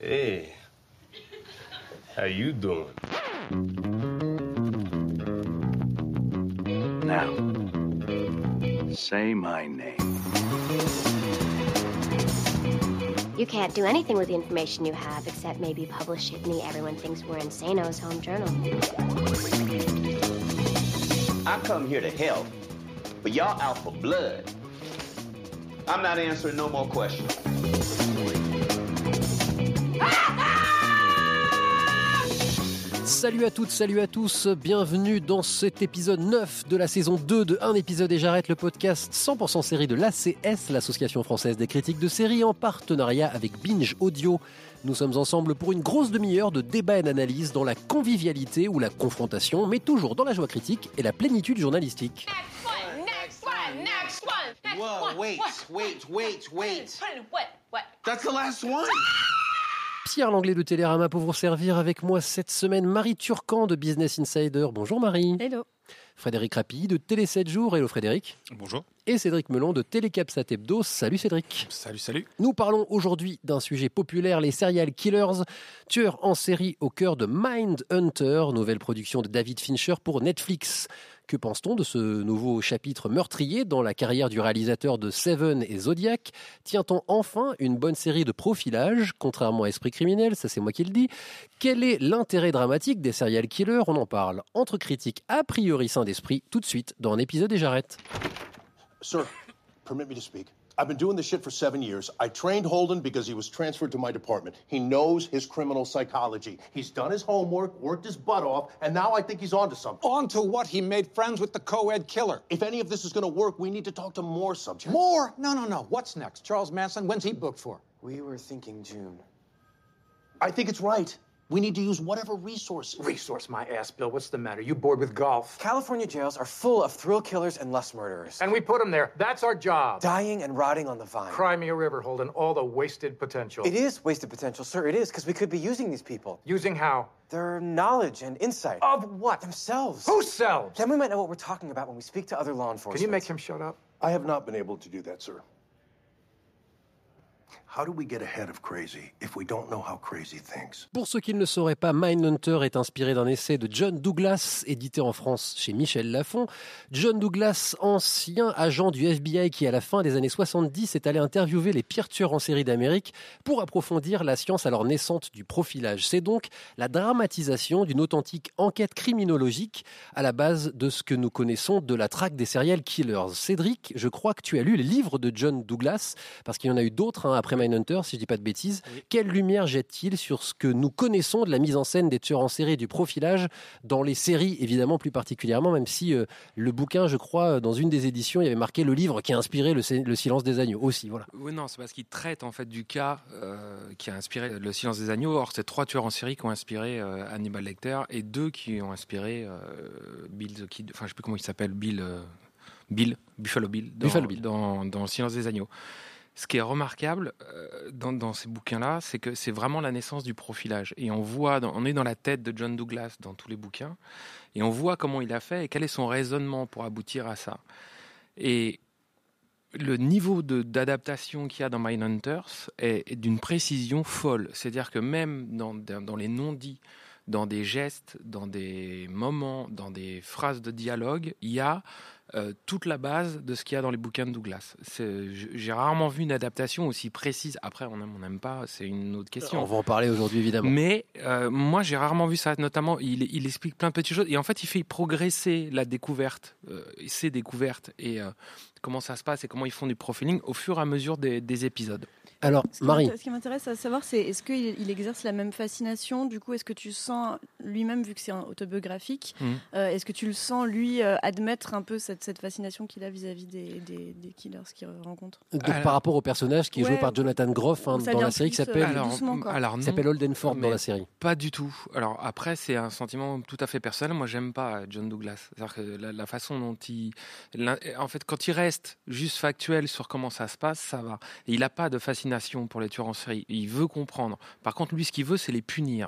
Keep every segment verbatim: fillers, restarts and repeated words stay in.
Hey, how you doing? Now, say my name. You can't do anything with the information you have except maybe publish it in the Everyone Thinks We're Insano's home journal. I come here to help, but y'all out for blood. I'm not answering no more questions. Salut à toutes, salut à tous, bienvenue dans cet épisode neuf de la saison deux de Un épisode et j'arrête, le podcast cent pour cent série de l'A C S, l'Association française des critiques de séries, en partenariat avec Binge Audio. Nous sommes ensemble pour une grosse demi-heure de débat et d'analyse dans la convivialité ou la confrontation, mais toujours dans la joie critique et la plénitude journalistique. Next one, next one, next one, next Whoa, one. wait, what, wait, wait, wait. What, what, what? That's the last one. Pierre Langlais de Télérama pour vous servir, avec moi cette semaine Marie Turcan de Business Insider. Bonjour Marie. Hello. Frédéric Rapilly de Télé sept jours. Hello Frédéric. Bonjour. Et Cédric Melon de Télécapsat Hebdo. Salut Cédric. Salut, salut. Nous parlons aujourd'hui d'un sujet populaire, les serial killers, tueurs en série au cœur de Mindhunter, nouvelle production de David Fincher pour Netflix. Que pense-t-on de ce nouveau chapitre meurtrier dans la carrière du réalisateur de Seven et Zodiac? Tient-on enfin une bonne série de profilage, contrairement à Esprit criminel, ça c'est moi qui le dis? Quel est l'intérêt dramatique des serial killers? On en parle entre critiques a priori sains d'esprit, tout de suite dans un épisode et j'arrête. Sir, permit me to speak. I've been doing this shit for seven years. I trained Holden because he was transferred to my department. He knows his criminal psychology. He's done his homework, worked his butt off, and now I think he's onto something. Onto what? He made friends with the co-ed killer. If any of this is going to work, we need to talk to more subjects. More? No, no, no. What's next? Charles Manson? When's he booked for? We were thinking June. I think it's right. We need to use whatever resources. Resource my ass, Bill. What's the matter? You bored with golf? California jails are full of thrill killers and lust murderers. And we put them there. That's our job. Dying and rotting on the vine. Cry me a river, Holden. All the wasted potential. It is wasted potential, sir. It is, because we could be using these people. Using how? Their knowledge and insight. Of what? Themselves. Who selves? Then we might know what we're talking about when we speak to other law enforcement. Can you make him shut up? I have not been able to do that, sir. How do we get ahead of crazy if we don't know how crazy thinks? Pour ceux qui ne le sauraient pas, Mindhunter est inspiré d'un essai de John Douglas, édité en France chez Michel Lafon. John Douglas, ancien agent du F B I qui, à la fin des années soixante-dix, est allé interviewer les pires tueurs en série d'Amérique pour approfondir la science alors naissante du profilage. C'est donc la dramatisation d'une authentique enquête criminologique à la base de ce que nous connaissons de la traque des serial killers. Cédric, je crois que tu as lu les livres de John Douglas, parce qu'il y en a eu d'autres hein, après Mindhunter, si je dis pas de bêtises. Oui. Quelle lumière jette-t-il sur ce que nous connaissons de la mise en scène des tueurs en série et du profilage dans les séries, évidemment plus particulièrement, même si euh, le bouquin, je crois, dans une des éditions, il y avait marqué le livre qui a inspiré le, le Silence des agneaux aussi. Voilà. Oui, non, c'est parce qu'il traite en fait du cas euh, qui a inspiré le Silence des agneaux. Or, c'est trois tueurs en série qui ont inspiré euh, Hannibal Lecter et deux qui ont inspiré euh, Bill the Kid. Enfin, je sais plus comment il s'appelle, Bill, euh, Bill, Buffalo Bill, dans, Buffalo Bill. Dans, dans le Silence des agneaux. Ce qui est remarquable euh, dans, dans ces bouquins-là, c'est que c'est vraiment la naissance du profilage. Et on voit, dans, on est dans la tête de John Douglas dans tous les bouquins, et on voit comment il a fait et quel est son raisonnement pour aboutir à ça. Et le niveau de, d'adaptation qu'il y a dans Mindhunters est, est d'une précision folle. C'est-à-dire que même dans, dans les non-dits, dans des gestes, dans des moments, dans des phrases de dialogue, il y a euh, toute la base de ce qu'il y a dans les bouquins de Douglas. C'est, j'ai rarement vu une adaptation aussi précise. Après, on aime, on n'aime pas, c'est une autre question. On va en parler aujourd'hui, évidemment. Mais euh, moi, j'ai rarement vu ça. Notamment, il, il explique plein de petites choses. Et en fait, il fait progresser la découverte, euh, ses découvertes et euh, comment ça se passe et comment ils font du profiling au fur et à mesure des, des épisodes. Alors, ce Marie. Ce qui m'intéresse à savoir, c'est est-ce qu'il il exerce la même fascination? Du coup, est-ce que tu sens lui-même, vu que c'est un autobiographique, mmh. euh, est-ce que tu le sens, lui, euh, admettre un peu cette, cette fascination qu'il a vis-à-vis des, des, des killers qu'il rencontre? Donc, alors, par rapport au personnage qui est ouais, joué par Jonathan Groff hein, dans la série qui s'appelle, alors, doucement, alors, qui s'appelle Holden Ford dans la série. Pas du tout. Alors après, c'est un sentiment tout à fait personnel. Moi, j'aime pas John Douglas. C'est-à-dire que la, la façon dont il... En fait, quand il reste juste factuel sur comment ça se passe, ça va. Et il n'a pas de fascination pour les tueurs en série. Il veut comprendre. Par contre, lui, ce qu'il veut, c'est les punir.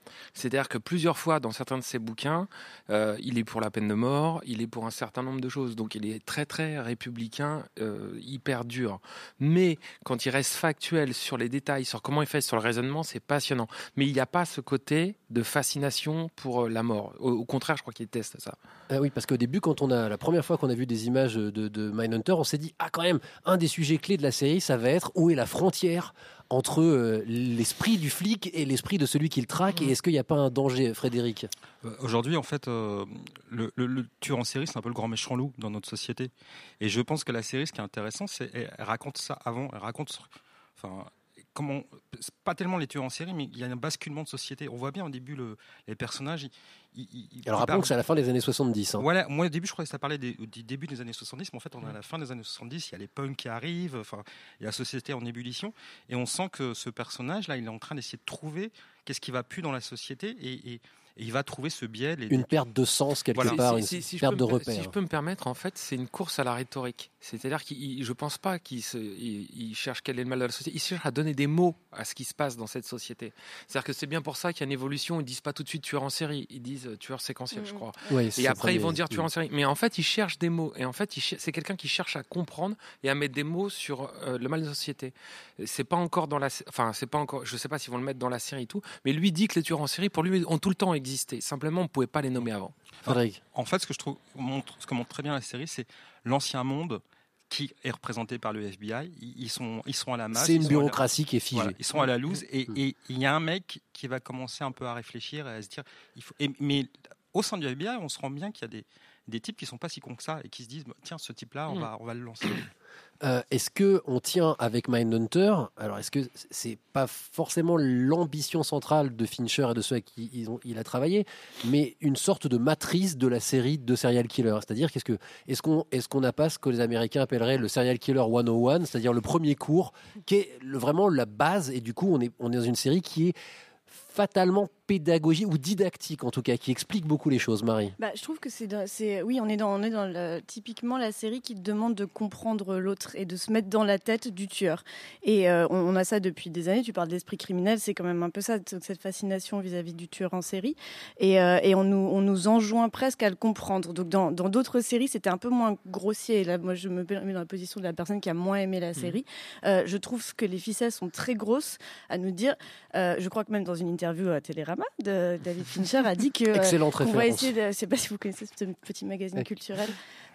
C'est-à-dire que plusieurs fois dans certains de ses bouquins, euh, il est pour la peine de mort, il est pour un certain nombre de choses. Donc il est très très républicain, euh, hyper dur. Mais quand il reste factuel sur les détails, sur comment il fait, sur le raisonnement, c'est passionnant. Mais il n'y a pas ce côté de fascination pour la mort. Au, au contraire, je crois qu'il déteste ça. Ah oui, parce qu'au début, quand on a la première fois qu'on a vu des images de, de Mindhunter, on s'est dit ah quand même un des sujets clés de la série, ça va être où est la frontière entre euh, l'esprit du flic et l'esprit de celui qui le traque, et est-ce qu'il n'y a pas un danger, Frédéric ? euh, Aujourd'hui, en fait, euh, le, le, le tueur en série, c'est un peu le grand méchant loup dans notre société. Et je pense que la série, ce qui est intéressant, c'est qu'elle raconte ça avant, elle raconte... Enfin, comment, pas tellement les tueurs en série, mais il y a un basculement de société. On voit bien au début le, les personnages. Ils, ils, ils Alors rappelons que c'est à la fin des années soixante-dix. Hein. Voilà, moi au début je croyais que ça parlait des, du début des années soixante-dix, mais en fait on est à la fin des années soixante-dix. Il y a les punks qui arrivent, enfin il y a la société en ébullition, et on sent que ce personnage là, il est en train d'essayer de trouver qu'est-ce qui va plus dans la société, et, et et il va trouver ce biais. Les... Une perte de sens quelque voilà. part, si, si, une si perte de me, repère. Si je peux me permettre, en fait, c'est une course à la rhétorique. C'est-à-dire que je ne pense pas qu'il se, il, il cherche quel est le mal de la société. Il cherche à donner des mots à ce qui se passe dans cette société. C'est-à-dire que c'est bien pour ça qu'il y a une évolution. Ils ne disent pas tout de suite tueur en série. Ils disent tueur séquentiel, mmh. je crois. Oui, et après, ils vont dire tueur mmh. en série. Mais en fait, ils cherchent des mots. Et en fait, c'est quelqu'un qui cherche à comprendre et à mettre des mots sur euh, le mal de la société. C'est pas encore dans la... Enfin, c'est pas encore... Je ne sais pas s'ils vont le mettre dans la série et tout. Mais lui dit que les tueurs en série, pour lui, ont tout le temps existé. Simplement, on ne pouvait pas les nommer avant. Enfin, en fait, ce que je trouve, montre, ce que montre très bien la série, c'est l'ancien monde qui est représenté par le F B I. Ils sont, ils sont à la masse. C'est une bureaucratie la, qui est figée. Voilà, ils sont à la loose, et il y a un mec qui va commencer un peu à réfléchir et à se dire, il faut. Et, mais au sein du F B I, on se rend bien qu'il y a des, des types qui sont pas si cons que ça et qui se disent, tiens, ce type-là, on, mmh. va, on va le lancer. Euh, est-ce que on tient avec Mindhunter? Alors, est-ce que c'est pas forcément l'ambition centrale de Fincher et de ceux avec qui ils ont, il a travaillé, mais une sorte de matrice de la série de serial killer? C'est-à-dire, qu'est-ce que, est-ce qu'on, est-ce qu'on n'a pas ce que les Américains appelleraient le serial killer cent un, c'est-à-dire le premier cours, qui est le, vraiment la base, et du coup, on est, on est dans une série qui est fatalement pédagogique ou didactique, en tout cas, qui explique beaucoup les choses, Marie. Bah, je trouve que c'est, c'est oui, on est dans, on est dans le, typiquement la série qui te demande de comprendre l'autre et de se mettre dans la tête du tueur. Et euh, on, on a ça depuis des années. Tu parles d'esprit criminel, c'est quand même un peu ça, cette fascination vis-à-vis du tueur en série. Et, euh, et on nous, on nous enjoint presque à le comprendre. Donc dans, dans d'autres séries, c'était un peu moins grossier. Là, moi, je me mets dans la position de la personne qui a moins aimé la série. Mmh. Euh, je trouve que les ficelles sont très grosses à nous dire. Euh, je crois que même dans une interview à Télérama, de David Fincher a dit que excellente euh, référence. On va essayer de, je ne sais pas si vous connaissez ce petit magazine culturel.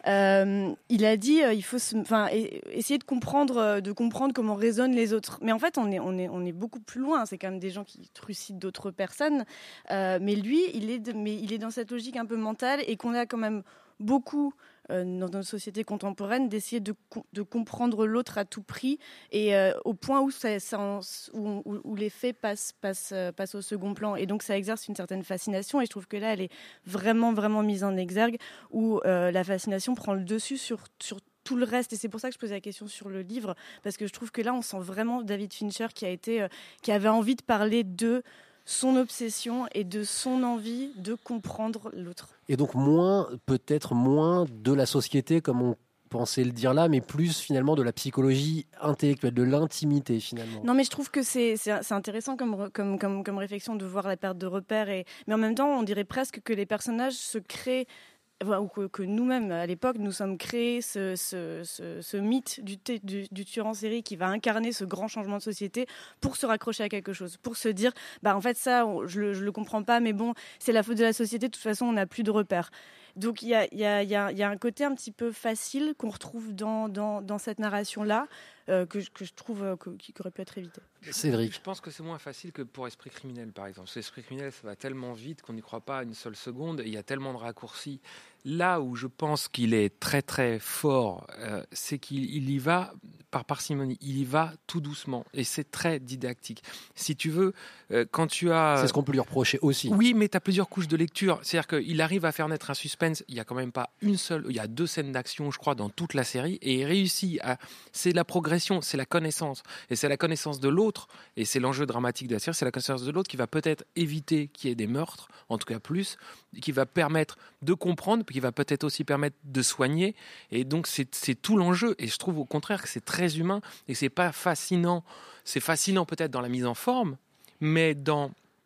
Euh, il a dit euh, il faut se, enfin, essayer de comprendre, de comprendre comment raisonnent les autres. Mais en fait, on est, on est, on est beaucoup plus loin. C'est quand même des gens qui trucident d'autres personnes. Euh, mais lui, il est, de, mais il est dans cette logique un peu mentale et qu'on a quand même beaucoup euh, dans notre société contemporaine d'essayer de, de comprendre l'autre à tout prix et euh, au point où, ça, ça en, où, où, où les faits passent, passent, euh, passent au second plan, et donc ça exerce une certaine fascination, et je trouve que là elle est vraiment vraiment mise en exergue, où euh, la fascination prend le dessus sur, sur tout le reste. Et c'est pour ça que je posais la question sur le livre, parce que je trouve que là on sent vraiment David Fincher qui, a été, euh, qui avait envie de parler de son obsession et de son envie de comprendre l'autre. Et donc moins, peut-être moins de la société comme on pensait le dire là, mais plus finalement de la psychologie intellectuelle, de l'intimité finalement. Non, mais je trouve que c'est, c'est, c'est intéressant comme, comme, comme, comme réflexion de voir la perte de repères, et, mais en même temps on dirait presque que les personnages se créent, ou que, que nous-mêmes, à l'époque, nous sommes créés ce, ce, ce, ce mythe du, du, du tueur en série qui va incarner ce grand changement de société pour se raccrocher à quelque chose, pour se dire, bah en fait ça, on, je ne le, le comprends pas, mais bon, c'est la faute de la société, de toute façon, on n'a plus de repères. Donc il y a, y, a, y, a, y a un côté un petit peu facile qu'on retrouve dans, dans, dans cette narration-là, euh, que, que je trouve euh, que, qui aurait pu être évité. Cédric. Je pense que c'est moins facile que pour Esprit criminel, par exemple. Parce que Esprit criminel, ça va tellement vite qu'on n'y croit pas une seule seconde, et il y a tellement de raccourcis. Là où je pense qu'il est très très fort, euh, c'est qu'il il y va par parcimonie, il y va tout doucement, et c'est très didactique. Si tu veux, euh, quand tu as... C'est ce qu'on peut lui reprocher aussi. Oui, mais tu as plusieurs couches de lecture. C'est-à-dire qu'il arrive à faire naître un suspense, il n'y a quand même pas une seule... Il y a deux scènes d'action, je crois, dans toute la série, et il réussit à... C'est la progression, c'est la connaissance, et c'est la connaissance de l'autre, et c'est l'enjeu dramatique de la série, c'est la connaissance de l'autre qui va peut-être éviter qu'il y ait des meurtres, en tout cas plus, qui va permettre de comprendre, qui va peut-être aussi permettre de soigner, et donc c'est, c'est tout l'enjeu. Et je trouve au contraire que c'est très humain, et c'est pas fascinant. C'est fascinant peut-être dans la mise en forme, mais dans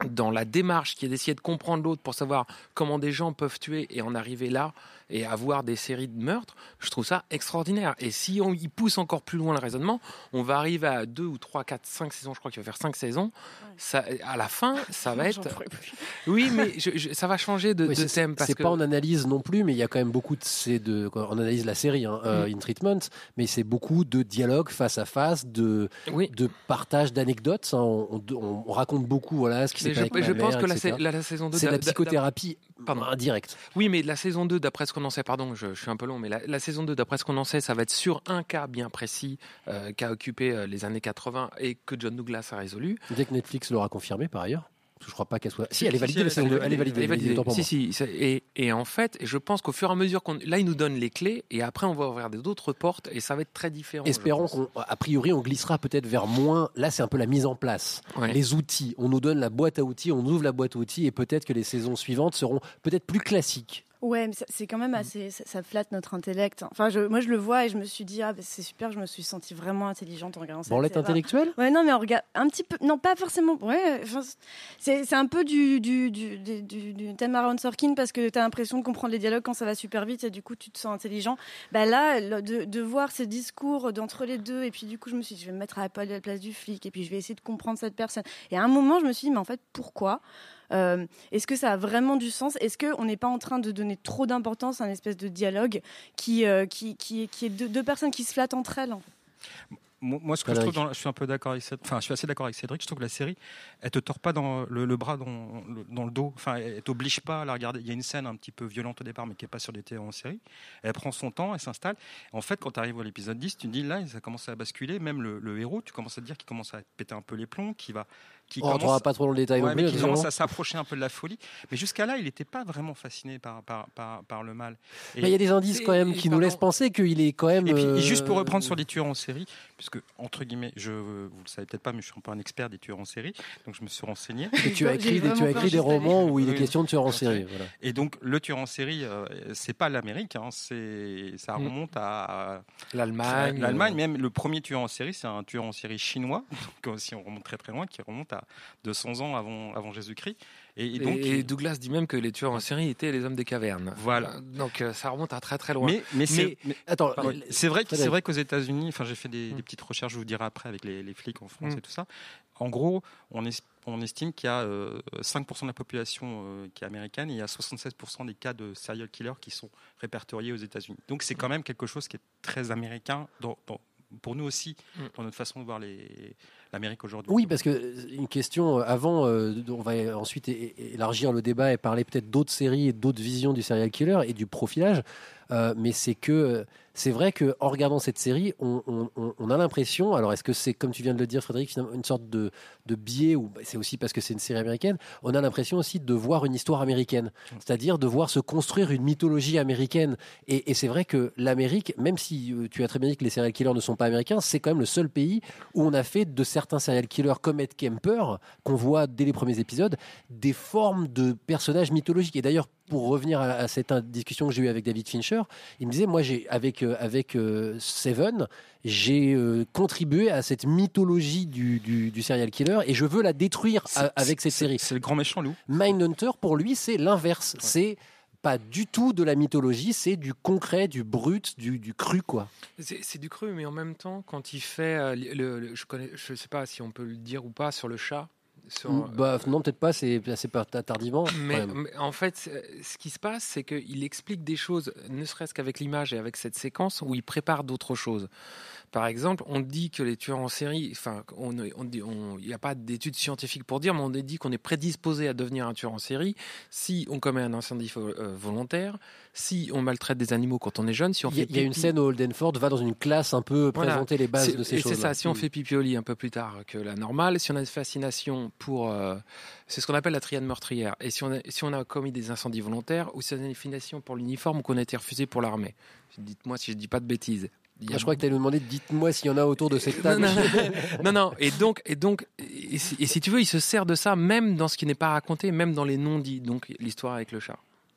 dans la démarche qui est d'essayer de comprendre l'autre pour savoir comment des gens peuvent tuer et en arriver là et avoir des séries de meurtres, je trouve ça extraordinaire. Et si on y pousse encore plus loin le raisonnement, on va arriver à deux ou trois, quatre, cinq saisons, je crois qu'il va faire cinq saisons. Ça, à la fin, ça va être... Oui, mais je, je, ça va changer de, oui, de thème. Parce c'est que... pas en analyse non plus, mais il y a quand même beaucoup de... C'est de on analyse la série, hein, euh, Mm. In Treatment, mais c'est beaucoup de dialogue face à face, de, oui. de partage d'anecdotes. Hein, on, on, on raconte beaucoup voilà, ce qui s'est passé avec je, ma je mère, pense que la, et cetera. la, la saison deux... C'est de la d'a- psychothérapie Pardon. indirecte. Oui, mais la saison deux, d'après ce qu'on en sait, pardon, je, je suis un peu long, mais la, la saison deux, d'après ce qu'on en sait, ça va être sur un cas bien précis euh, qui a occupé euh, les années quatre-vingts et que John Douglas a résolu. Dès que Netflix l'aura confirmé, par ailleurs. Je crois pas qu'elle soit. Si, elle est Si, validée, si, la saison deux. Elle est validée. Elle est validée. autant pour Si, moi. si. ça- Et, et en fait, je pense qu'au fur et à mesure qu'on. Là, il nous donne les clés et après, on va ouvrir d'autres portes et ça va être très différent. Espérons je pense. qu'on, a priori, on glissera peut-être vers moins. Là, c'est un peu la mise en place. Ouais. Les outils. On nous donne la boîte à outils, on ouvre la boîte à outils et peut-être que les saisons suivantes seront peut-être plus classiques. Ouais, mais ça- c'est quand même assez. Ça, ça flatte notre intellect. Enfin, je, moi, je le vois et je me suis dit, ah, bah, c'est super, je me suis sentie vraiment intelligente en regardant ça. Branlette intellectuelle ? Ouais, non, mais on regarde un petit peu. Non, pas forcément. Ouais, enfin, c'est, c'est un peu du, du, du, du, du, du thème Aaron Sorkin parce que tu as l'impression de comprendre les dialogues quand ça va super vite et du coup, tu te sens intelligent. Bah là, le- de, de voir ces discours d'entre les deux et puis du coup, je me suis dit, je vais me mettre à la, à la place du flic et puis je vais essayer de comprendre cette personne. Et à un moment, je me suis dit, mais en fait, pourquoi ? Euh, est-ce que ça a vraiment du sens ? Est-ce qu'on n'est pas en train de donner trop d'importance à une espèce de dialogue qui, euh, qui, qui, qui est deux, deux personnes qui se flattent entre elles en fait. Moi, moi, ce que je Frédéric. trouve, dans, je suis un peu d'accord avec Cédric, enfin, je suis assez d'accord avec Cédric. Je trouve que la série, elle te tord pas dans le, le bras, dans le, dans le dos. Enfin, elle t'oblige pas à la regarder. Il y a une scène un petit peu violente au départ, mais qui est pas sur des télés en série. Elle prend son temps, elle s'installe. En fait, quand tu arrives à l'épisode dix, tu te dis là, ça commence à basculer. Même le, le héros, tu commences à te dire qu'il commence à péter un peu les plombs, qui va, qui On rentrera pas trop dans le détail ouais, non mais plus, qui attention. commence à s'approcher un peu de la folie. Mais jusqu'à là, il n'était pas vraiment fasciné par, par, par, par le mal. Et- Mais il y a des indices et- quand même et qui nous pardon. laissent penser qu'il est quand même. Et puis, euh, et juste pour reprendre sur les tueurs en série, puisque, entre guillemets, je, vous le savez peut-être pas, mais je suis un peu un expert des tueurs en série, donc je me suis renseigné. que tu as J'ai écrit, des, vraiment tu as écrit des peur, juste romans où il est Oui. question de tueurs en série. Voilà. Et donc, le tueur en série, euh, c'est pas l'Amérique, hein, c'est, ça Mm. remonte à L'Allemagne. l'Allemagne. Même le premier tueur en série, c'est un tueur en série chinois, donc si on remonte très très loin, qui remonte à deux cents ans avant, avant Jésus-Christ. Et, et Et, donc, et Douglas dit même que les tueurs en série étaient les hommes des cavernes. Voilà. Euh, Donc euh, ça remonte à très très loin. mais, mais, c'est, mais- Attends, pardon, euh, c'est vrai, que- c'est Frédéric. vrai qu'aux États-Unis, enfin, j'ai fait des, Mm. des petites recherches, je vous dirai après avec les, les flics en France Mm. et tout ça. En gros, on, est, on estime qu'il y a euh, cinq pour cent de la population euh, qui est américaine et il y a soixante-seize pour cent des cas de serial killers qui sont répertoriés aux États-Unis. Donc c'est quand même quelque chose qui est très américain dans, dans- pour nous aussi, Mm. dans notre façon de voir les, l'Amérique aujourd'hui. Oui, parce que euh, une question euh, avant, euh, on va ensuite é- é- élargir le débat et parler peut-être d'autres séries et d'autres visions du serial killer et du profilage. Euh, mais c'est que euh, c'est vrai que en regardant cette série, on, on- on- on a l'impression. Alors, est-ce que c'est comme tu viens de le dire, Frédéric, finalement, une sorte de, de biais ou bah, c'est aussi parce que c'est une série américaine. On a l'impression aussi de voir une histoire américaine, c'est-à-dire de voir se construire une mythologie américaine. Et, et c'est vrai que l'Amérique, même si euh, tu as très bien dit que les serial killers ne sont pas américains, c'est quand même le seul pays où on a fait de certains serial killers comme Ed Kemper, qu'on voit dès les premiers épisodes, des formes de personnages mythologiques. Et d'ailleurs, pour revenir à, à cette discussion que j'ai eue avec David Fincher, il me disait, moi, j'ai, avec, euh, avec euh, Seven, j'ai euh, contribué à cette mythologie du, du, du serial killer et je veux la détruire C'est- à- avec cette c'est- série. C'est le grand méchant loup. Mindhunter, pour lui, c'est l'inverse. C'est pas du tout de la mythologie, c'est du concret, du brut, du, du cru, quoi. C'est c'est du cru, mais en même temps, quand il fait, euh, le, le- je connais, je sais pas si on peut le dire ou pas sur le chat. Sur, euh, Bah, non, peut-être pas, c'est assez par- tardivement. Mais, quand même. mais en fait, c'est- ce qui se passe, c'est qu'il explique des choses, ne serait-ce qu'avec l'image et avec cette séquence, où il prépare d'autres choses. Par exemple, on dit que les tueurs en série, enfin, on, on dit, on- il n'y a pas d'études scientifiques pour dire, mais on dit qu'on est prédisposé à devenir un tueur en série si on commet un incendie vo- euh, volontaire, si on maltraite des animaux quand on est jeune, si on Il y a, fait il y a une pipi- scène où Holden Ford va dans une classe un peu Voilà. présenter les bases C'est- de ces et choses. c'est ça, si on fait pipi au lit un peu plus tard que la normale, si on a une fascination pour... euh, c'est ce qu'on appelle la triade meurtrière. Et si on, a, si on a commis des incendies volontaires, ou si on a une fascination pour l'uniforme ou qu'on a été refusé pour l'armée. Dites-moi si je ne dis pas de bêtises. Il y a Ah, je crois que tu allais nous demander, dites-moi s'il y en a autour de cette non, table. non, non, non. Et donc, et donc, et si, et si tu veux, il se sert de ça même dans ce qui n'est pas raconté, même dans les non-dits. Donc, l'histoire avec le chat.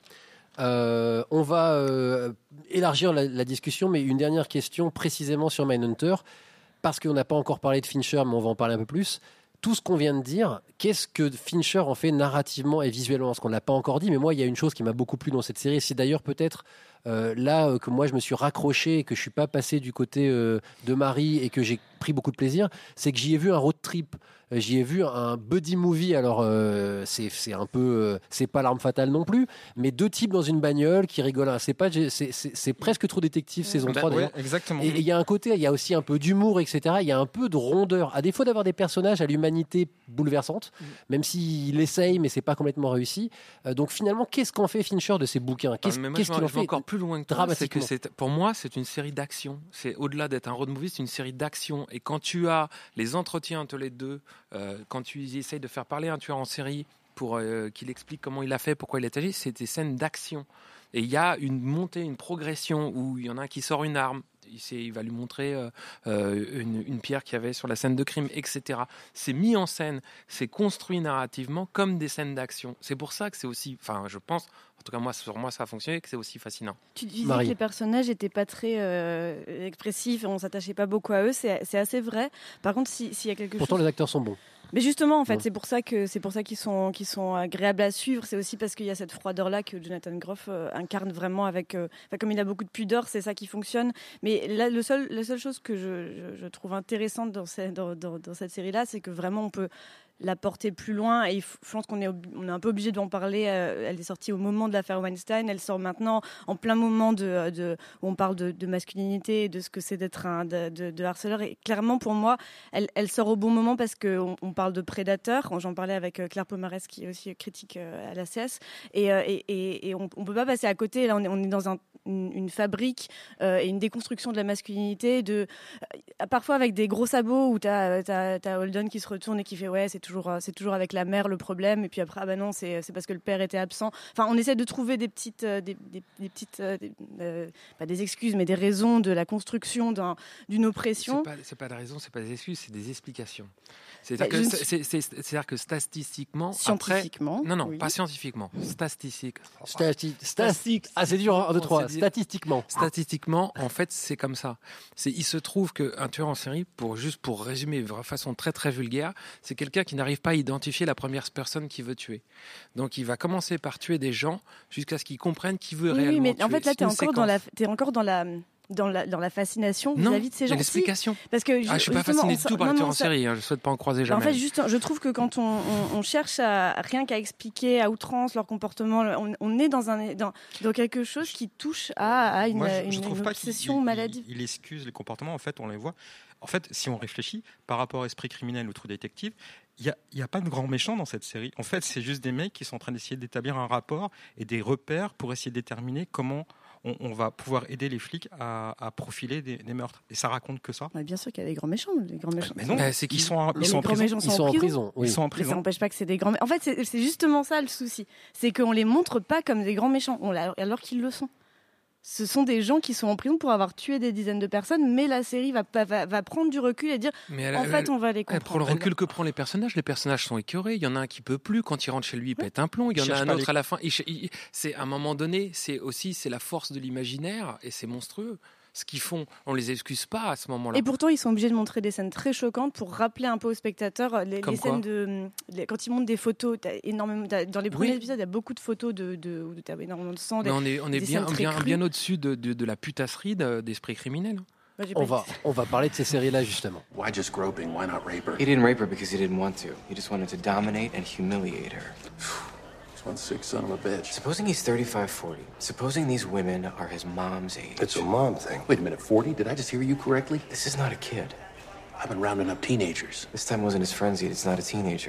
Euh, on va euh, élargir la, la discussion, mais une dernière question précisément sur Mindhunter, parce qu'on n'a pas encore parlé de Fincher, mais on va en parler un peu plus. tout ce qu'on vient de dire, qu'est-ce que Fincher en fait narrativement et visuellement? Parce qu'on ne l'a pas encore dit, mais moi, il y a une chose qui m'a beaucoup plu dans cette série. C'est d'ailleurs peut-être euh, là euh, que moi, je me suis raccroché et que je ne suis pas passé du côté euh, de Marie et que j'ai pris beaucoup de plaisir. C'est que j'y ai vu un road trip. Euh, J'y ai vu un buddy movie. Alors, euh, c'est, c'est un peu... Euh, c'est pas l'arme fatale non plus, mais deux types dans une bagnole qui rigolent. C'est, pas, c'est, c'est, c'est presque True Detective saison trois, d'ailleurs. Ouais, exactement. Et il y a un côté, il y a aussi un peu d'humour, et cetera. Il y a un peu de rondeur. À défaut d'avoir des personnages à l'humanité bouleversante, mmh. même s'il essaye, mais c'est pas complètement réussi. Euh, donc finalement, qu'est-ce qu'en fait Fincher de ses bouquins? Qu'est-ce, mais moi, qu'est-ce je qu'il en vais fait encore plus loin que toi, c'est que dramatiquement c'est, pour moi, c'est une série d'action. C'est au-delà d'être un road movie, c'est une série d'action. Et quand tu as les entretiens entre les deux, euh, quand tu essayes de faire parler un tueur en série pour euh, qu'il explique comment il a fait, pourquoi il a agi, c'est des scènes d'action. Et il y a une montée, une progression où il y en a un qui sort une arme. Il, il va lui montrer euh, euh, une, une pierre qu'il y avait sur la scène de crime, et cetera. C'est mis en scène, c'est construit narrativement comme des scènes d'action. C'est pour ça que c'est aussi, enfin, je pense, en tout cas moi, sur moi, ça a fonctionné, que c'est aussi fascinant. Tu disais Marie. que les personnages n'étaient pas très euh, expressifs, on s'attachait pas beaucoup à eux. C'est, c'est assez vrai. Par contre, s'il si y a quelque Pourtant, chose... les acteurs sont bons. Mais justement, en fait, Ouais. c'est pour ça que c'est pour ça qu'ils sont qu'ils sont agréables à suivre. C'est aussi parce qu'il y a cette froideur là que Jonathan Groff euh, incarne vraiment avec. Euh, enfin, comme il a beaucoup de pudeur, c'est ça qui fonctionne. Mais là, le seul la seule chose que je, je, je trouve intéressante dans, ces, dans, dans, dans cette série là, c'est que vraiment on peut la porter plus loin. Et je pense qu'on est, on est un peu obligé d'en parler. Elle est sortie au moment de l'affaire Weinstein. Elle sort maintenant en plein moment de, de, où on parle de, de masculinité et de ce que c'est d'être un de, de, de harceleur. Et clairement, pour moi, elle, elle sort au bon moment parce qu'on on parle de prédateurs. J'en parlais avec Claire Pomarès, qui est aussi critique à l'A C S. Et, et, et, et on ne peut pas passer à côté. Là, on est, on est dans un, une, une fabrique euh, et une déconstruction de la masculinité. De, euh, parfois avec des gros sabots où tu as Holden qui se retourne et qui fait « Ouais, c'est toujours, c'est toujours avec la mère le problème », et puis après ah bah non, c'est c'est parce que le père était absent. Enfin, on essaie de trouver des petites euh, des, des, des petites euh, des, euh, pas des excuses mais des raisons de la construction d'un, d'une oppression. C'est pas c'est pas des raisons, c'est pas des excuses, c'est des explications. C'est-à-dire Bah, que, je... c'est, c'est, c'est-à-dire que statistiquement, scientifiquement, après, non non, oui. pas scientifiquement, statistique. Stati- Statistique. Ah, c'est dur, un, deux, trois. Statistiquement. Statistiquement, en fait, c'est comme ça. C'est, il se trouve qu'un tueur en série, pour juste pour résumer de façon très très vulgaire, c'est quelqu'un qui n'arrive pas à identifier la première personne qu'il veut tuer. Donc, il va commencer par tuer des gens jusqu'à ce qu'il comprenne qui veut oui, réellement oui, mais tuer. en fait là, C'est t'es une encore dans la, séquence. t'es encore dans la. Dans la, dans la fascination Non, vis-à-vis de ces il y a gens. l'explication. Si, parce que Ah, je suis pas justement, fasciné on du sort- tout par non, les tueurs non, en ça- série. Hein, je souhaite pas en croiser Bah, jamais. en fait, juste, je trouve que quand on, on, on cherche à rien qu'à expliquer à outrance leur comportement, on, on est dans un dans, dans quelque chose qui touche à, à une, Moi, je, je une- trouve une pas qu'il obsession il- maladive. il, il excuse les comportements. En fait, on les voit. En fait, si on réfléchit par rapport à Esprit criminel ou True Detective, il n'y a, il y a pas de grands méchants dans cette série. En fait, c'est juste des mecs qui sont en train d'essayer d'établir un rapport et des repères pour essayer de déterminer comment on, on va pouvoir aider les flics à, à profiler des, des meurtres. Et ça raconte que ça. Ouais, bien sûr qu'il y a des grands méchants. Des grands méchants. Mais non, Bah, c'est ils qu'ils sont, en- Mais ils sont les en grands prison. méchants Ils sont en prison. Ils Oui. sont en Mais prison. ça n'empêche pas que c'est des grands. En fait, c'est, c'est justement ça le souci, c'est qu'on les montre pas comme des grands méchants, on l'a- alors qu'ils le sont. Ce sont des gens qui sont en prison pour avoir tué des dizaines de personnes, mais la série va, va, va prendre du recul et dire Mais elle- en elle- fait, on va les Elle prend le comprendre. recul que prend les personnages. Les personnages sont écœurés. Il y en a un qui peut plus. Quand il rentre chez lui, il pète un plomb. Il y Il en a cherche un pas autre les- à la fin. Il ch- il- c'est à un moment donné, c'est aussi c'est la force de l'imaginaire et c'est monstrueux. Ce qu'ils font, on les excuse pas à ce moment-là. Et pourtant, ils sont obligés de montrer des scènes très choquantes pour rappeler un peu aux spectateurs les, Comme les quoi scènes de. les- quand ils montrent des photos, t'as énormément, t'as- dans les premiers Oui. épisodes, il y a beaucoup de photos de, de, où t'as énormément de sang. Mais des- on est, on est des bien, scènes très bien, crues. bien au-dessus de, de, de la putasserie de- d'Esprit criminel. Moi, j'ai On pas va, dit ça. on va parler de ces séries-là, justement. Why just groping? Why not rape her? He didn't rape her because he didn't want to. He just wanted to dominate and humiliate her. This one sick son of a bitch. Supposing he's thirty-five, forty. Supposing these women are his mom's age. It's a mom thing. Wait a minute, forty? Did I just hear you correctly? This is not a kid. I've been rounding up teenagers. This time wasn't his frenzy. It's not a teenager.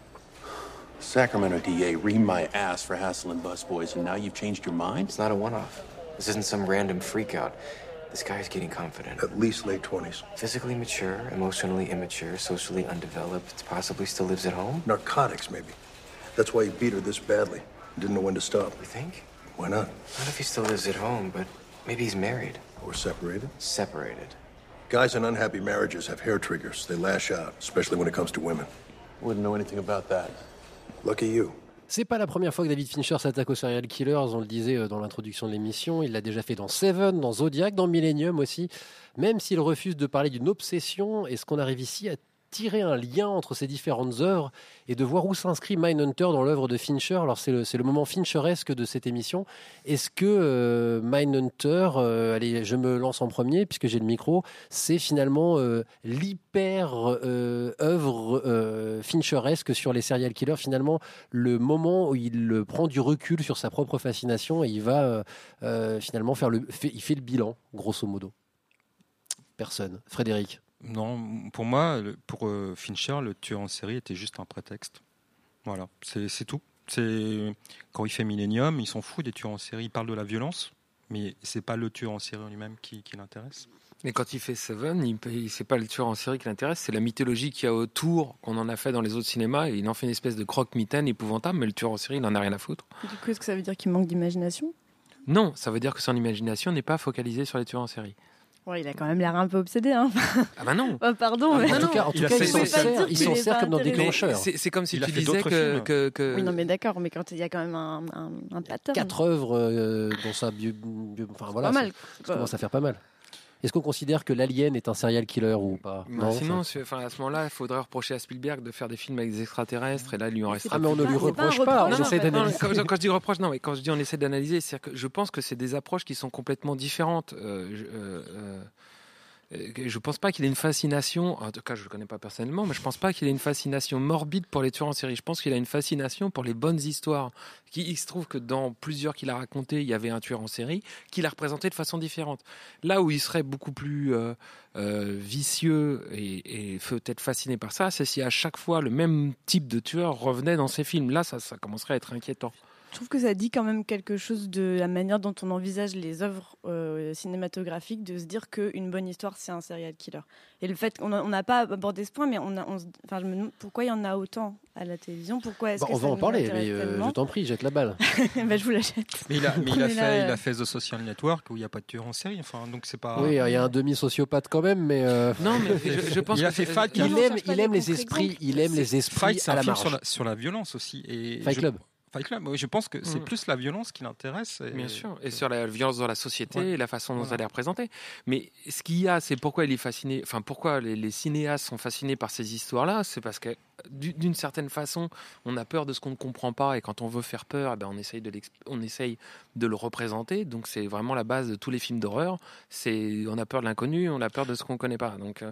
Sacramento D A reamed my ass for hassling busboys, and now you've changed your mind? It's not a one-off. This isn't some random freakout. This guy's getting confident. At least late twenties. Physically mature, emotionally immature, socially undeveloped, possibly still lives at home? Narcotics, maybe. That's why he beat her this badly. Didn't know when to stop. You think? Why not? Not if he still lives at home, but maybe he's married. Or separated. Separated. Guys in unhappy marriages have hair triggers. They lash out, especially when it comes to women. Wouldn't know anything about that. Lucky you. C'est pas la première fois que David Fincher s'attaque aux serial killers, on le disait dans l'introduction de l'émission, il l'a déjà fait dans Seven, dans Zodiac, dans Millennium aussi, même s'il refuse de parler d'une obsession. Est-ce qu'on arrive ici à tirer un lien entre ces différentes œuvres et de voir où s'inscrit Mindhunter dans l'œuvre de Fincher. Alors c'est le, c'est le moment Fincheresque de cette émission. Est-ce que euh, Mindhunter, euh, allez, je me lance en premier puisque j'ai le micro, c'est finalement euh, l'hyper euh, œuvre euh, Fincheresque sur les serial killers, finalement le moment où il prend du recul sur sa propre fascination et il va euh, euh, finalement faire le, fait, il fait le bilan, grosso modo. Personne. Frédéric. Non, pour moi, pour euh, Fincher, le tueur en série était juste un prétexte. Voilà, c'est, c'est tout. C'est, quand il fait Millennium, il s'en fout des tueurs en série. Il parle de la violence, mais c'est pas le tueur en série en lui-même qui, qui l'intéresse. Mais quand il fait Seven, il, il, c'est pas le tueur en série qui l'intéresse, c'est la mythologie qu'il y a autour, qu'on en a fait dans les autres cinémas, et il en fait une espèce de croque-mitaine épouvantable, mais le tueur en série, il en a rien à foutre. Du coup, est-ce que ça veut dire qu'il manque d'imagination ? Non, ça veut dire que son imagination n'est pas focalisée sur les tueurs en série. Ouais, il a quand même l'air un peu obsédé. Hein. Ah bah non. Oh, pardon. Ah, mais... En tout cas, en tout cas il s'en sert, il s'en sert comme dans Déclencheur. C'est, c'est comme si il tu disais que, que, que... Oui, non, mais d'accord, mais quand il y a quand même un, un, un pattern. Quatre œuvres euh, dans sa bio... bio enfin, voilà, pas mal. Ça commence à faire pas mal. Est-ce qu'on considère que l'alien est un serial killer ou pas? bah non, Sinon, c'est... Enfin, à ce moment-là, il faudrait reprocher à Spielberg de faire des films avec des extraterrestres, et là, il lui en restera. Ah, mais on ne lui reproche pas. Non, on essaie d'analyser. Quand, quand je dis reproche, non, mais quand je dis on essaie d'analyser, c'est que je pense que c'est des approches qui sont complètement différentes. Euh, euh, euh, Je pense pas qu'il ait une fascination, en tout cas je le connais pas personnellement, mais je pense pas qu'il ait une fascination morbide pour les tueurs en série. Je pense qu'il a une fascination pour les bonnes histoires. Il se trouve que dans plusieurs qu'il a raconté, il y avait un tueur en série qu'il a représenté de façon différente. Là où il serait beaucoup plus euh, euh, vicieux et, et peut-être fasciné par ça, c'est si à chaque fois le même type de tueur revenait dans ses films. Là, ça, ça commencerait à être inquiétant. Je trouve que ça dit quand même quelque chose de la manière dont on envisage les œuvres euh, cinématographiques, de se dire qu'une bonne histoire, c'est un serial killer. Et le fait qu'on n'a pas abordé ce point, mais on a, on, enfin, je me demande pourquoi il y en a autant à la télévision. Pourquoi est-ce bon, que on ça va en nous parler, intéresse mais euh, tellement je t'en prie, jette la balle. ben, je vous la jette. Mais il a, mais il a, Mais fait, là, il a fait The Social Network où il n'y a pas de tueur en série. Enfin, donc c'est pas. Oui, il y a un demi-sociopathe quand même, mais. Euh... Non, mais je, je pense il que a fait Fight. Il aime, il aime les esprits, il aime les esprits Fight, c'est à un la film marge. sur la, sur la violence aussi. Et Fight je, Club. Fight Club, oui, je pense que c'est mmh. plus la violence qui l'intéresse. Et... Bien sûr, et sur la violence dans la société ouais. et la façon dont voilà. elle est représentée. Mais ce qu'il y a, c'est pourquoi il est fasciné, enfin pourquoi les, les cinéastes sont fascinés par ces histoires-là, c'est parce que d'une certaine façon, on a peur de ce qu'on ne comprend pas, et quand on veut faire peur, eh ben on essaye de on essaye de le représenter. Donc c'est vraiment la base de tous les films d'horreur. C'est on a peur de l'inconnu, on a peur de ce qu'on ne connaît pas. Donc euh...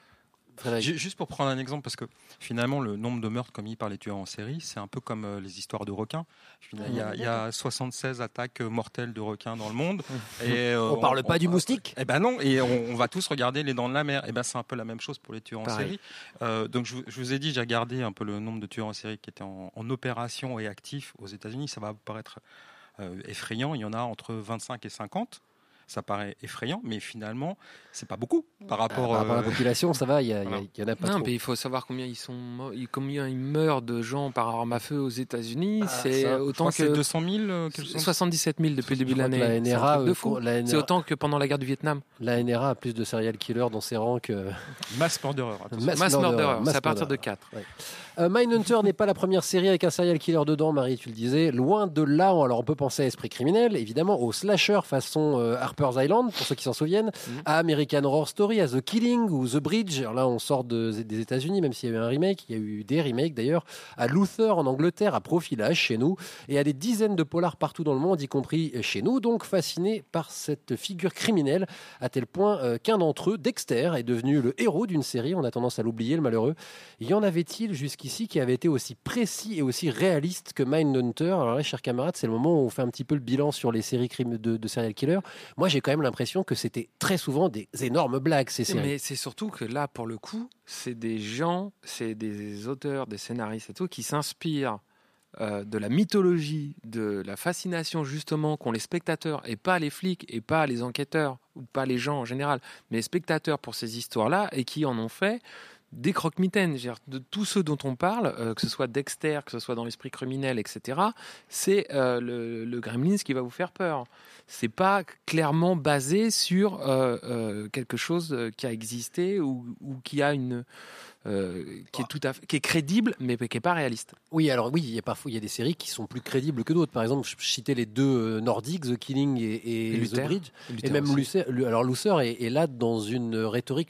Juste pour prendre un exemple, parce que finalement, le nombre de meurtres commis par les tueurs en série, c'est un peu comme euh, les histoires de requins. Il y a, il y a soixante-seize attaques mortelles de requins dans le monde. Et, euh, on ne parle pas on, du moustique. Eh ben non, et on, on va tous regarder Les Dents de la Mer. Et ben c'est un peu la même chose pour les tueurs Pareil. en série. Euh, donc je, je vous ai dit, j'ai regardé un peu le nombre de tueurs en série qui étaient en, en opération et actifs aux États-Unis. Ça va vous paraître euh, effrayant. Il y en a entre vingt-cinq et cinquante. Ça paraît effrayant, mais finalement, c'est pas beaucoup par rapport, ah, par rapport à la euh... population. Ça va, il y, voilà. y, y en a pas non, trop. Mais il faut savoir combien ils sont, combien ils meurent de gens par arme à feu aux États-Unis. Ah, c'est ça, autant que c'est deux cent mille, soixante-dix-sept mille depuis le début de l'année. La N R A, c'est, de fou. La N R A, c'est autant que pendant la guerre du Vietnam. La N R A a plus de serial killers dans ses rangs que mass murderer. Mass, mass murderer. C'est à partir de quatre. Ouais. Euh, Mindhunter n'est pas la première série avec un serial killer dedans, Marie, tu le disais. Loin de là, alors on peut penser à Esprit criminel, évidemment, au slasher façon euh, Harper's Island, pour ceux qui s'en souviennent, mmh. à American Horror Story, à The Killing ou The Bridge. Alors là, on sort de, des États-Unis, même s'il y a eu un remake, il y a eu des remakes d'ailleurs, à Luther en Angleterre, à Profilage chez nous, et à des dizaines de polars partout dans le monde, y compris chez nous, donc fascinés par cette figure criminelle, à tel point euh, qu'un d'entre eux, Dexter, est devenu le héros d'une série. On a tendance à l'oublier, le malheureux. Y en avait-il jusqu'ici qui avait été aussi précis et aussi réaliste que Mindhunter? Alors là, chers camarades, c'est le moment où on fait un petit peu le bilan sur les séries de, de serial killers. Moi, j'ai quand même l'impression que c'était très souvent des énormes blagues, ces séries. Mais c'est surtout que là, pour le coup, c'est des gens, c'est des auteurs, des scénaristes et tout, qui s'inspirent euh, de la mythologie, de la fascination justement qu'ont les spectateurs, et pas les flics, et pas les enquêteurs, ou pas les gens en général, mais les spectateurs pour ces histoires-là, et qui en ont fait des croque-mitaines, de tous ceux dont on parle, euh, que ce soit Dexter, que ce soit dans l'Esprit criminel, et cetera. C'est euh, le, le Gremlins qui va vous faire peur. C'est pas clairement basé sur euh, euh, quelque chose qui a existé ou, ou qui a une euh, qui est tout à fait, qui est crédible, mais qui est pas réaliste. Oui, alors oui, il y a parfois il y a des séries qui sont plus crédibles que d'autres. Par exemple, je citais les deux euh, nordiques, The Killing et, et, et The Bridge, et, et même Luther. Alors Luther est, est là dans une rhétorique plus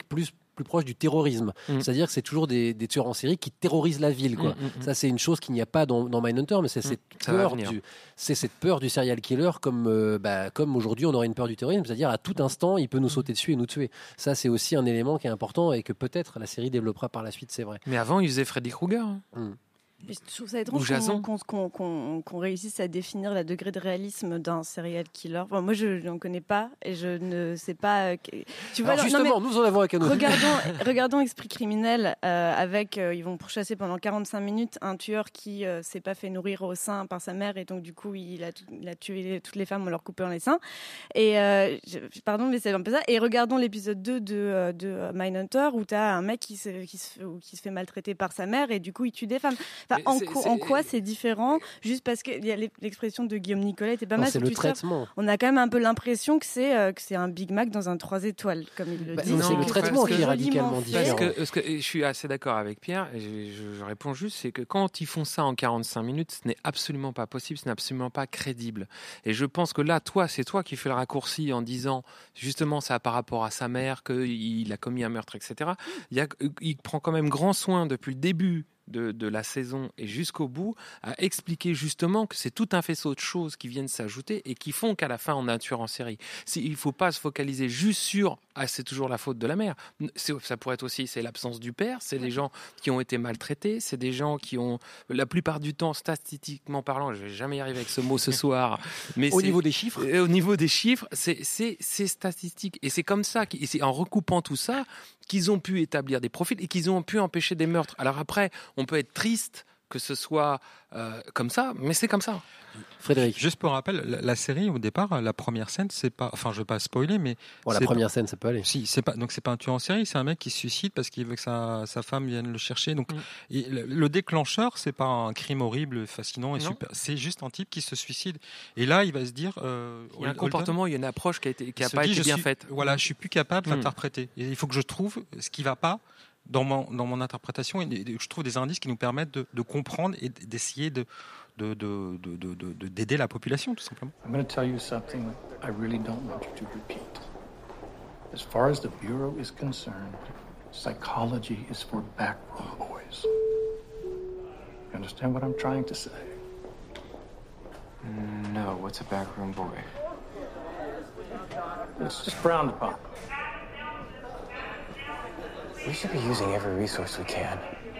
plus proche du terrorisme. Mm. C'est-à-dire que c'est toujours des, des tueurs en série qui terrorisent la ville, quoi. Mm, mm, mm. Ça, c'est une chose qu'il n'y a pas dans, dans Mindhunter, mais c'est Mm. cette Ça va peur venir. du, c'est cette peur du serial killer, comme, euh, bah, comme aujourd'hui on aurait une peur du terrorisme, c'est-à-dire à tout instant il peut nous sauter dessus et nous tuer. Ça, c'est aussi un élément qui est important et que peut-être la série développera par la suite, c'est vrai. Mais avant, il faisait Freddy Krueger. hein. Mm. Et je trouve ça étrange Ou Jason. qu'on, qu'on, qu'on, qu'on, qu'on réussisse à définir le degré de réalisme d'un serial killer. Enfin, moi, je n'en connais pas et je ne sais pas. euh, que- Tu vois, Alors non, mais justement, nous en avons un canon. regardons, regardons Esprit criminel euh, avec, euh, ils vont pourchasser pendant quarante-cinq minutes un tueur qui euh, s'est pas fait nourrir au sein par sa mère et donc du coup il a, tout- il a tué toutes les femmes en leur coupant les seins. Et euh, je- pardon, mais c'est un peu ça. Et regardons l'épisode deux de, euh, de Mindhunter où tu as un mec qui se, qui, se, fait- ou qui se fait maltraiter par sa mère et du coup il tue des femmes. Enfin, Mais en, c'est- co- c'est- en quoi c'est différent juste parce que il y a l'expression de Guillaume Nicolet était pas Non, mal. c'est que le tu sais, traitement. on a quand même un peu l'impression que c'est euh, que c'est un Big Mac dans un trois étoiles, comme il le Bah, dit. non, c'est le Que traitement c'est qui est joliment radicalement fait. différent. Parce que, parce que et je suis assez d'accord avec Pierre, et je, je- je réponds juste, c'est que quand ils font ça en quarante-cinq minutes, ce n'est absolument pas possible, ce n'est absolument pas crédible. Et je pense que là, toi, c'est toi qui fais le raccourci en disant, justement, ça par rapport à sa mère, qu'il a commis un meurtre, et cetera. Il, y a, il prend quand même grand soin depuis le début de, de la saison et jusqu'au bout à expliquer justement que c'est tout un faisceau de choses qui viennent s'ajouter et qui font qu'à la fin on a un tueur en série. Si, il ne faut pas se focaliser juste sur ah, c'est toujours la faute de la mère. C'est, ça pourrait être aussi c'est l'absence du père, c'est des gens qui ont été maltraités, c'est des gens qui ont la plupart du temps statistiquement parlant, je vais jamais y arriver avec ce mot ce soir, mais Au c'est- niveau des chiffres euh, au niveau des chiffres, c'est, c'est, c'est statistique et c'est comme ça, et c'est en recoupant tout ça qu'ils ont pu établir des profils et qu'ils ont pu empêcher des meurtres. Alors après, on peut être triste que ce soit euh, comme ça, mais c'est comme ça. Frédéric. Juste pour rappel, la, la série au départ, la première scène, c'est pas, enfin, je vais pas spoiler, mais Bon, la c'est première pas- scène, ça peut aller. Si, c'est pas, donc c'est pas un tueur en série, c'est un mec qui se suicide parce qu'il veut que sa, sa femme vienne le chercher. Donc, et le, le déclencheur, c'est pas un crime horrible, fascinant et Non. super. C'est juste un type qui se suicide. Et là, il va se dire, euh, Il y a un Holden, comportement, il y a une approche qui a été, qui il a se pas dit, été je bien suis- faite. Voilà, je suis plus capable Hmm. d'interpréter. Et il faut que je trouve ce qui va pas dans mon, dans mon interprétation et des- je trouve des indices qui nous permettent de, de comprendre et d'essayer de, de, de, de, de- de- de- d'aider la population, tout simplement. I'm going to tell you something I really don't want you to repeat. As far as the Bureau is concerned, psychology is for backroom boys. You understand what I'm trying to say? No, what's a backroom boy? It's just frowned upon. We should be using every resource we can.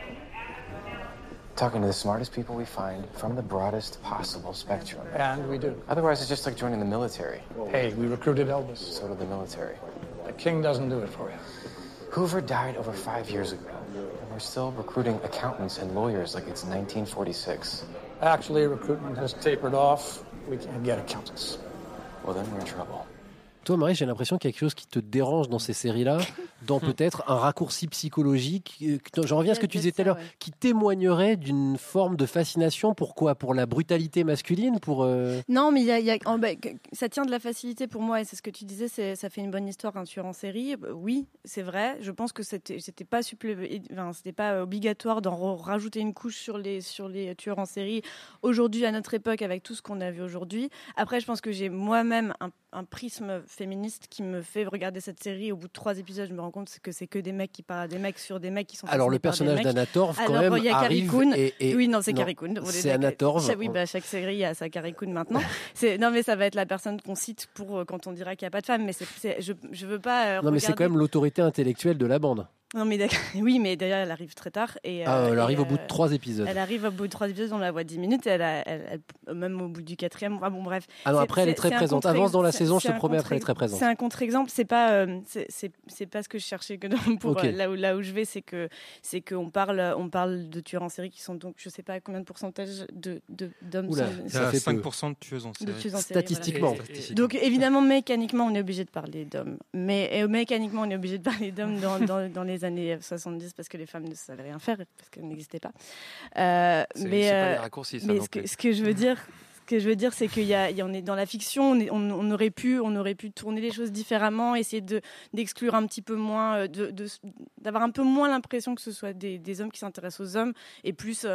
Talking to the smartest people we find from the broadest possible spectrum. And we do. Otherwise, it's just like joining the military. Hey, we recruited Elvis. So did the military. The king doesn't do it for you. Hoover died over five years ago, and we're still recruiting accountants and lawyers like it's nineteen forty-six. Actually, recruitment has tapered off. We can't get accountants. Well, then we're in trouble. Toi, Marie, j'ai l'impression qu'il y a quelque chose qui te dérange dans ces séries-là, dans peut-être un raccourci psychologique. euh, que- J'en reviens à ce que tu disais tout à l'heure, qui témoignerait d'une forme de fascination. Pourquoi ? Pour la brutalité masculine, pour euh, Non, mais il y a, il y a- oh, bah, que- ça tient de la facilité pour moi, et c'est ce que tu disais, c'est, ça fait une bonne histoire, un tueur en série. Euh, Oui, c'est vrai. Je pense que c'était, c'était pas supplé- enfin, c'était pas obligatoire d'en re- rajouter une couche sur les, sur les tueurs en série aujourd'hui, à notre époque, avec tout ce qu'on a vu aujourd'hui. Après, je pense que j'ai moi-même un, un prisme féministe qui me fait regarder cette série. Au bout de trois épisodes, je me rends compte que c'est que des mecs qui parlent à des mecs sur des mecs qui sont. Alors, le fascinés par des personnage mecs. d'Anna Torv, quand Alors, même, il y a Carrie arrive Coon. et- et- Oui, non, c'est non, Carrie Coon. Vous c'est les- Anna Torv. Chaque- Oui, bah, chaque série a sa Carrie Coon maintenant. C'est, non, mais ça va être la personne qu'on cite pour euh, quand on dira qu'il n'y a pas de femme. Mais c'est, c'est- je, je veux pas. euh, Non, mais c'est regarder- quand même l'autorité intellectuelle de la bande. Non, mais d'accord. Oui, mais d'ailleurs, elle arrive très tard. Et, Ah, elle et, arrive au bout euh, de trois épisodes. Elle arrive au bout de trois épisodes, on la voit dix minutes. Et elle a, elle, elle- même au bout du quatrième. Enfin, bon, bref. Ah non, C'est- après, elle est c'est- très c'est un présente. contre- Avance dans la c'est- saison, je c'est te un promets, après, elle est contre- très présente. C'est un contre-exemple. C'est pas, euh, c'est, c'est, c'est pas ce que je cherchais que dans- pour Ok. euh, là où là où je vais, c'est que c'est qu'on parle, on parle de tueurs en série qui sont donc, je sais pas combien de pourcentage de, de d'hommes. Oula, sont- ça fait cinq pour cent de tueuses en de série. tueuses en série, Statistiquement. voilà. Statistiquement. Donc évidemment, mécaniquement, on est obligé de parler d'hommes. Mais et mécaniquement, on est obligé de parler d'hommes dans, dans, dans les années soixante-dix parce que les femmes ne savaient rien faire parce qu'elles n'existaient pas. Euh, C'est- mais c'est pas euh, des raccourcis, ça, mais non ce que, plus. ce que je veux dire. Ce que je veux dire, c'est qu'il y a, il y a- on est dans la fiction, on, est- on- on aurait pu, on aurait pu tourner les choses différemment, essayer de d'exclure un petit peu moins, euh, de, de- d'avoir un peu moins l'impression que ce soit des, des hommes qui s'intéressent aux hommes et plus euh,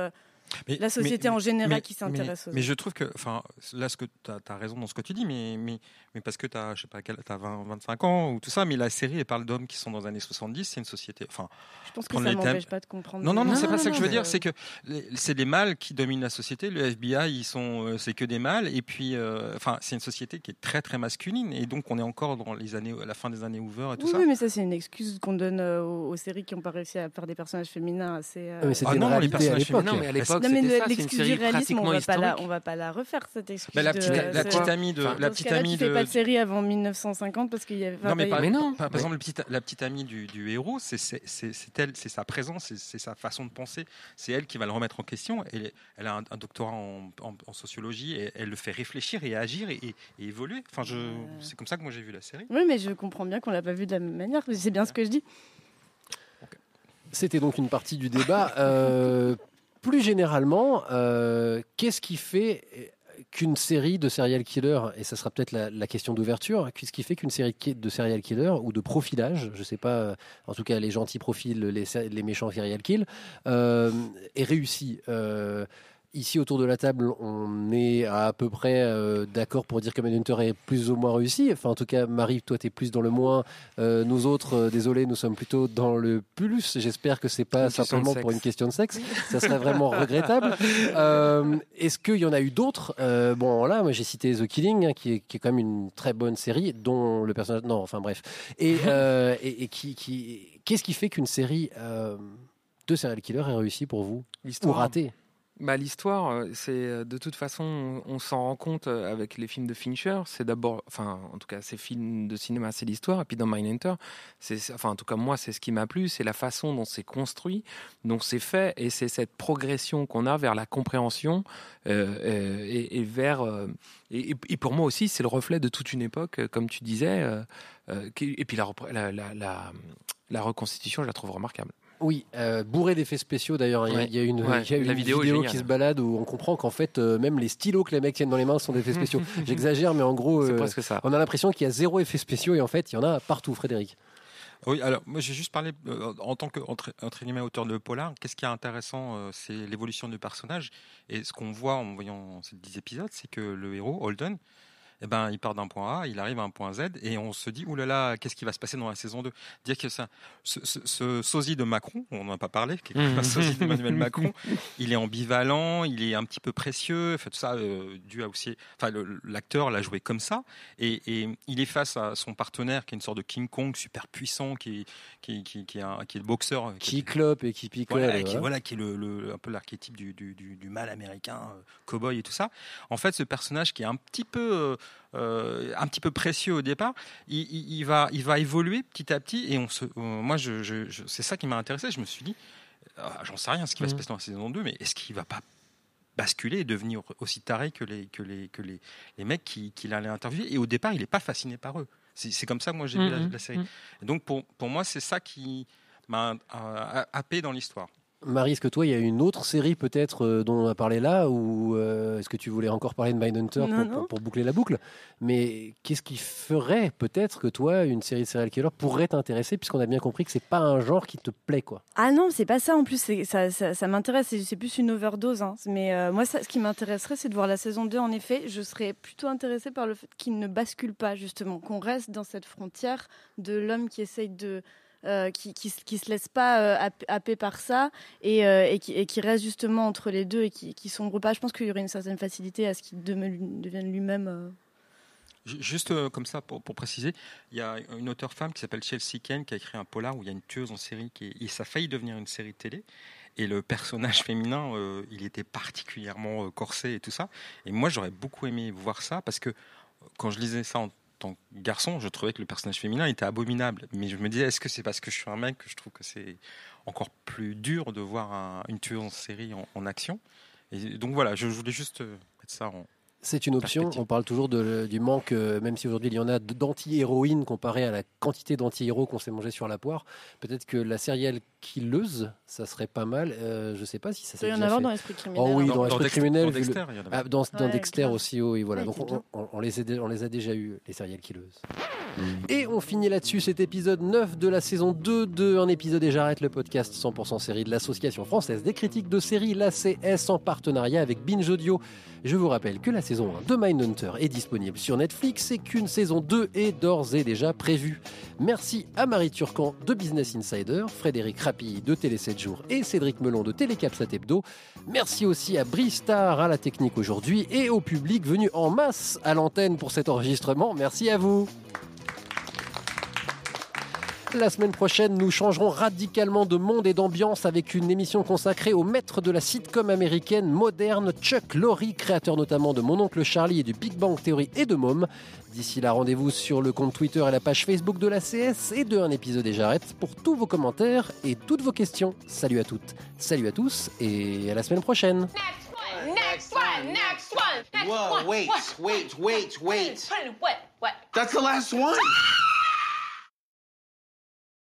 Mais- la société mais- en général mais- qui s'intéresse mais, aux mais je trouve que, enfin, là, ce que tu as raison dans ce que tu dis, mais, mais, mais parce que tu as, je sais pas, quel- t'as vingt, vingt-cinq ans ou tout ça, mais la série, elle parle d'hommes qui sont dans les années soixante-dix, c'est une société. Enfin, Je pense que prendre ça les thèmes- m'empêche pas de comprendre. Non, non, non, les- c'est pas ça que je veux mais, dire, euh, c'est que les- c'est des mâles qui dominent la société. Le F B I, ils sont, euh, c'est que des mâles, et puis, euh, enfin, c'est une société qui est très, très masculine, et donc on est encore dans les années, à la fin des années Hoover et tout Oui, ça. oui, mais ça c'est une excuse qu'on donne euh, aux, aux séries qui n'ont pas réussi à faire des personnages féminins assez. euh, Ah, mais c'était Ah une non, les réalité à personnages l'époque. Non, mais à l'époque, Non, mais c'était le- ça, c'est une l'excuse série du réalisme, on pratiquement va pas la, historique. on va pas la refaire cette excuse. Bah, la de- petite, la c'est- petite amie de, Enfin, la dans ce petite cas-là, amie tu fais de. pas de série avant mille neuf cent cinquante parce qu'il y avait. Non, mais, enfin, par, il y a- non. par, par exemple, le petit- la petite amie du, du héros, c'est c'est- c'est- c'est elle, c'est sa présence, c'est c'est sa façon de penser. C'est elle qui va le remettre en question. Elle, est- elle a un, un doctorat en, en- en sociologie et elle le fait réfléchir et agir et, et- et évoluer. Enfin, je, c'est comme ça que moi j'ai vu la série. Oui, mais je comprends bien qu'on l'a pas vu de la même manière. C'est bien ce que je dis. C'était donc une partie du débat. Euh, plus généralement, euh, qu'est-ce qui fait qu'une série de serial killers, et ça sera peut-être la, la question d'ouverture, qu'est-ce qui fait qu'une série de serial killers ou de profilage, je sais pas, en tout cas les gentils profils, les, les méchants serial kills, euh, est réussi euh, Ici, autour de la table, on est à, à peu près euh, d'accord pour dire que Mindhunter est plus ou moins réussi. Enfin, en tout cas, Marie, toi, tu es plus dans le moins. Euh, nous autres, euh, désolé, nous sommes plutôt dans le plus. J'espère que c'est pas Une question simplement de pour une sexe. question de sexe. Ça serait vraiment regrettable. Euh, Est-ce qu'il y en a eu d'autres euh, Bon, là, moi, j'ai cité The Killing, hein, qui, est, qui est quand même une très bonne série, dont le personnage... Non, enfin, bref. Et, euh, et, et qui... qui... Qu'est-ce qui fait qu'une série euh, de serial killer est réussie pour vous Ou ratée Bah, l'histoire, euh, c'est euh, de toute façon, on, on s'en rend compte euh, avec les films de Fincher. C'est d'abord, enfin, en tout cas, ces films de cinéma, c'est l'histoire. Et puis dans Mindhunter, c'est, c'est- enfin, en tout cas, moi, c'est ce qui m'a plu, c'est la façon dont c'est construit, dont c'est fait, et c'est cette progression qu'on a vers la compréhension euh, euh, et, et vers. euh, et, et pour moi aussi, c'est le reflet de toute une époque, euh, comme tu disais. euh, euh, qui- et puis la, repr- la, la, la, la reconstitution, je la trouve remarquable. Oui, euh, bourré d'effets spéciaux d'ailleurs. Il y a- Ouais. il y a une, Ouais, il y a la une vidéo vidéo, est qui géniale. se balade où on comprend qu'en fait, euh, même les stylos que les mecs tiennent dans les mains sont des effets spéciaux. J'exagère, mais en gros, C'est euh, presque ça. on a l'impression qu'il y a zéro effet spéciaux et en fait, il y en a partout, Frédéric. Oui, alors moi j'ai juste parlé euh, en tant que entre, entre guillemets auteur de polar. Qu'est-ce qui est intéressant, euh, c'est l'évolution du personnage et ce qu'on voit en voyant ces dix épisodes, c'est que le héros Holden, eh ben, il part d'un point A, il arrive à un point Z, et on se dit, oulala, là là, qu'est-ce qui va se passer dans la saison deux? Dire que ça, ce, ce, ce sosie de Macron, on n'en a pas parlé, qui est un sosie d'Emmanuel Macron, il est ambivalent, il est un petit peu précieux, fait tout ça, euh, dû à aussi, enfin, le- l'acteur l'a joué comme ça, et, et il est face à son partenaire, qui est une sorte de King Kong super puissant, qui, qui, qui, qui, est, un, qui est le boxeur, Qui clope et qui picole. voilà, et qui, voilà. voilà, qui est le, le- un peu l'archétype du, du, du, du mâle américain, euh, cow-boy et tout ça. En fait, ce personnage qui est un petit peu, euh, euh, un petit peu précieux au départ, il, il- il va, il va évoluer petit à petit. Et on se, euh, moi, je, je- je- c'est ça qui m'a intéressé. Je me suis dit, ah, j'en sais rien ce qui va se Mhm. passer dans la saison deux, mais est-ce qu'il va pas basculer et devenir aussi taré que les, que les, que les, les mecs qui, qui allaient interviewer? Et au départ, il n'est pas fasciné par eux. C'est, c'est comme ça que moi j'ai vu la, Mhm. la série. Mhm. Et donc pour, pour moi, c'est ça qui m'a euh, happé dans l'histoire. Marie, est-ce que toi, il y a une autre série peut-être euh, dont on a parlé là, ou euh, est-ce que tu voulais encore parler de Mindhunter Non, pour, non. pour, pour boucler la boucle? Mais qu'est-ce qui ferait peut-être que toi, une série de serial killer pourrait t'intéresser, puisqu'on a bien compris que c'est pas un genre qui te plaît, quoi? Ah non, c'est pas ça en plus, c'est- ça, ça, ça m'intéresse, c'est c'est plus une overdose. Hein. Mais euh, moi, ça, ce qui m'intéresserait, c'est de voir la saison deux. En effet, je serais plutôt intéressée par le fait qu'il ne bascule pas, justement, qu'on reste dans cette frontière de l'homme qui essaye de... euh, qui, qui, se- qui se laisse pas euh, happ- happer par ça et, euh, et, qui, et qui reste justement entre les deux et qui, qui sombre pas. Je pense qu'il y aurait une certaine facilité à ce qu'il demeure- devienne lui-même... euh, Ju- Juste euh, comme ça, pour, pour préciser, il y a une auteure femme qui s'appelle Chelsea Ken qui a écrit un polar où il y a une tueuse en série qui est, et ça a failli devenir une série télé. Et le personnage féminin, euh, il était particulièrement euh, corsé et tout ça. Et moi, j'aurais beaucoup aimé voir ça parce que euh, quand je lisais ça en tant que garçon, je trouvais que le personnage féminin était abominable. Mais je me disais, est-ce que c'est parce que je suis un mec que je trouve que c'est encore plus dur de voir un- une tueuse en série en, en action? Et donc voilà, je, je voulais juste euh, mettre ça en. C'est une option. Perspective. On parle toujours de- du manque, euh, même si aujourd'hui il y en a, d'anti-héroïnes comparé à la quantité d'anti-héros qu'on s'est mangé sur la poire. Peut-être que la serial killeuse, ça serait pas mal. Euh, je sais pas si ça Il s'est doit y en déjà avoir fait. dans Esprit criminel. Oh oui, hein. dans, Dans- Esprit dans Dexter- criminel. dans vu le- Dexter, il y en avait. Ah, dans, dans Ouais, Dexter grave. aussi, oh oui, voilà. Ouais, Donc c'est on, bien. on- on les a, dé- on les a déjà eu, les serial killeuses. Et on finit là-dessus cet épisode neuf de la saison deux de Un épisode et j'arrête, le podcast cent pour cent série de l'Association française des critiques de séries, l'A C S, en partenariat avec Binge Audio. Je vous rappelle que la saison un de Mindhunter est disponible sur Netflix et qu'une saison deux est d'ores et déjà prévue. Merci à Marie Turcan de Business Insider, Frédéric Rapilly de Télé sept jours et Cédric Melon de Télécapsat Hebdo. Merci aussi à Bristar à la technique aujourd'hui et au public venu en masse à l'antenne pour cet enregistrement. Merci à vous. La semaine prochaine, nous changerons radicalement de monde et d'ambiance avec une émission consacrée au maître de la sitcom américaine moderne, Chuck Lorre, créateur notamment de Mon oncle Charlie et du Big Bang Theory et de Mom. D'ici là, rendez-vous sur le compte Twitter et la page Facebook de l'A C S et de Un épisode et j'arrête pour tous vos commentaires et toutes vos questions. Salut à toutes, salut à tous et à la semaine prochaine. Next one, next one, next Whoa, one. wait, What? wait, wait, wait. Put it in what? What? That's the last one.